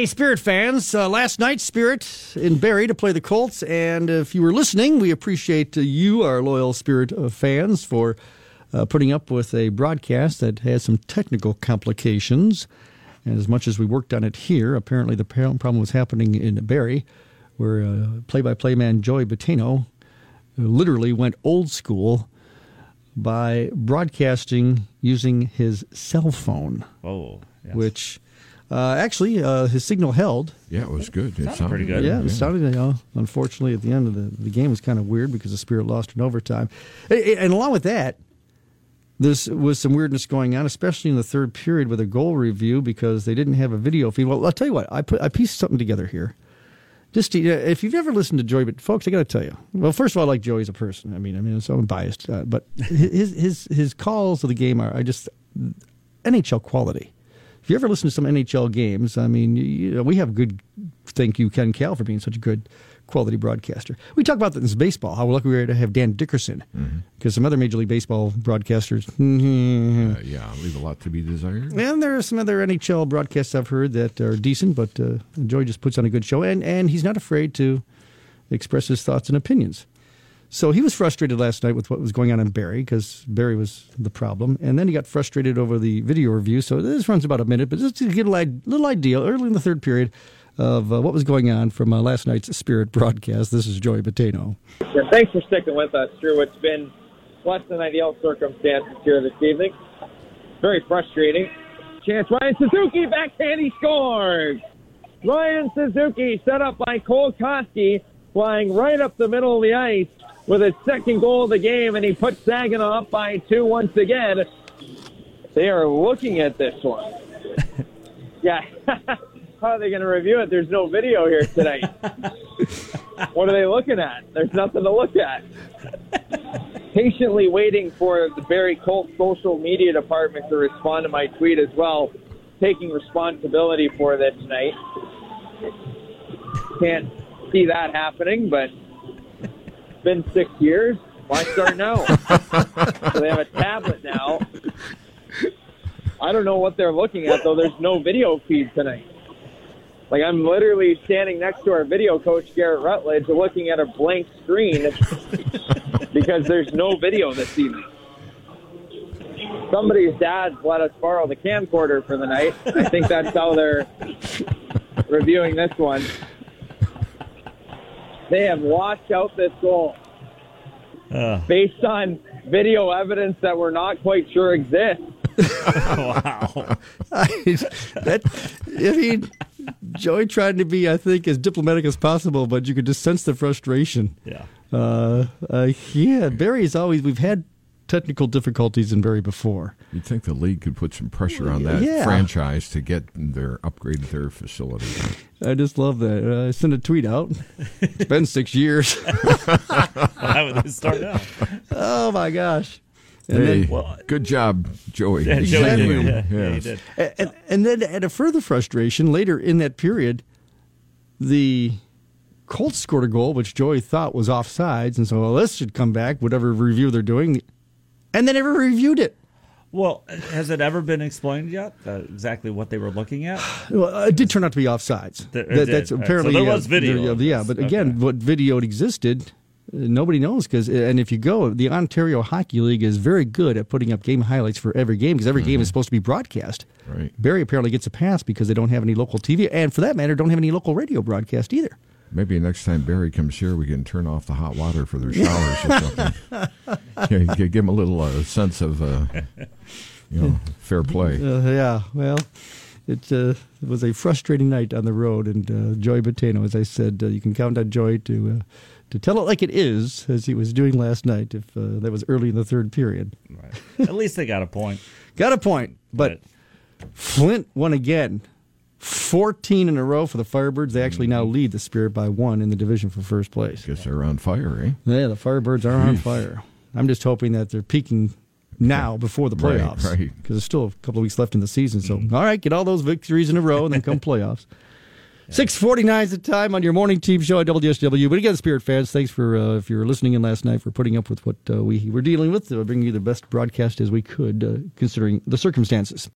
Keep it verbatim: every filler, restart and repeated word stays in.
Hey, Spirit fans. Uh, last night, Spirit in Barrie to play the Colts. And if you were listening, we appreciate uh, you, our loyal Spirit uh, fans, for uh, putting up with a broadcast that had some technical complications. And as much as we worked on it here, apparently the problem was happening in Barrie, where uh, play-by-play man Joey Batano literally went old school by broadcasting using his cell phone. Oh, yes. Which... Uh, actually, uh, his signal held. Yeah, it was good. It sounded sounded pretty good. Yeah, it Yeah. sounded, you know, unfortunately, at the end of the, the game was kind of weird because the Spirit lost in overtime. And, and along with that, there was some weirdness going on, especially in the third period with a goal review because they didn't have a video feed. Well, I'll tell you what, I put I pieced something together here. Just to, if you've ever listened to Joey, but folks, I got to tell you. Well, first of all, I like Joey as a person. I mean, I mean, so I'm biased, uh, but his his his calls of the game are I just N H L quality. If you ever listen to some N H L games, I mean, you know, we have good, thank you, Ken Cal, for being such a good quality broadcaster. We talk about that in this baseball, how lucky we are to have Dan Dickerson, because mm-hmm. some other Major League Baseball broadcasters. uh, yeah, leave a lot to be desired. And there are some other N H L broadcasts I've heard that are decent, but uh, Joey just puts on a good show, and, and he's not afraid to express his thoughts and opinions. So he was frustrated last night with what was going on in Barrie because Barrie was the problem. And then he got frustrated over the video review. So this runs about a minute, but just to get a little idea early in the third period of uh, what was going on from uh, last night's Spirit broadcast. This is Joey Batano. Yeah, thanks for sticking with us through what's been less than ideal circumstances here this evening. Very frustrating. Chance, Ryan Suzuki, backhand, he scores! Ryan Suzuki set up by Cole Koski, flying right up the middle of the ice with his second goal of the game, and he puts Saginaw up by two once again. They are looking at this one. Yeah. How are they going to review it? There's no video here tonight. What are they looking at? There's nothing to look at. Patiently waiting for the Barrie Colts social media department to respond to my tweet as well, taking responsibility for this tonight. Can't see that happening, but it's been six years. Why start now? So they have a tablet now. I don't know what they're looking at, though. There's no video feed tonight. Like, I'm literally standing next to our video coach, Garrett Rutledge, looking at a blank screen because there's no video this evening. Somebody's dad let us borrow the camcorder for the night. I think that's how they're reviewing this one. They have washed out this goal uh. based on video evidence that we're not quite sure exists. Wow. I, that, I mean, Joey tried to be, I think, as diplomatic as possible, but you could just sense the frustration. Yeah. Uh, uh, yeah, Barrie's always, we've had technical difficulties in Barrie before. You'd think the league could put some pressure on that yeah. franchise to get their upgrade their facility. I just love that. Uh, I sent a tweet out. It's been six years. How would this start out? Oh, my gosh. And hey, then, well, good job, Joey. Yeah, exactly. Joey did. Yeah, yes. yeah, he did. And, and then at a further frustration, later in that period, the Colts scored a goal, which Joey thought was offsides, and so well, this should come back, whatever review they're doing, and they never reviewed it. Well, has it ever been explained yet, uh, exactly what they were looking at? Well, it did turn out to be offsides. That, that, that's apparently so there was uh, video. There, yeah, but again, okay. what video existed, nobody knows. Because and if you go, the Ontario Hockey League is very good at putting up game highlights for every game because every mm-hmm. game is supposed to be broadcast. Right. Barrie apparently gets a pass because they don't have any local T V, and for that matter, don't have any local radio broadcast either. Maybe next time Barrie comes here, we can turn off the hot water for their showers or something. Yeah, give them a little uh, sense of, uh, you know, fair play. Uh, yeah, well, it, uh, it was a frustrating night on the road, and uh, Joey Batano, as I said, uh, you can count on Joey to uh, to tell it like it is, as he was doing last night. If uh, that was early in the third period, right. At least they got a point. Got a point, but right. Flint won again. fourteen in a row for the Firebirds. They actually now lead the Spirit by one in the division for first place. Guess they're on fire, eh? Yeah, the Firebirds are on fire. I'm just hoping that they're peaking now before the playoffs. Right, right. Because there's still a couple of weeks left in the season. So, mm-hmm. all right, get all those victories in a row and then come playoffs. Yeah. six forty-nine is the time on your morning team show at W S W. But again, Spirit fans, thanks for, uh, if you were listening in last night, for putting up with what uh, we were dealing with, uh, bringing you the best broadcast as we could, uh, considering the circumstances.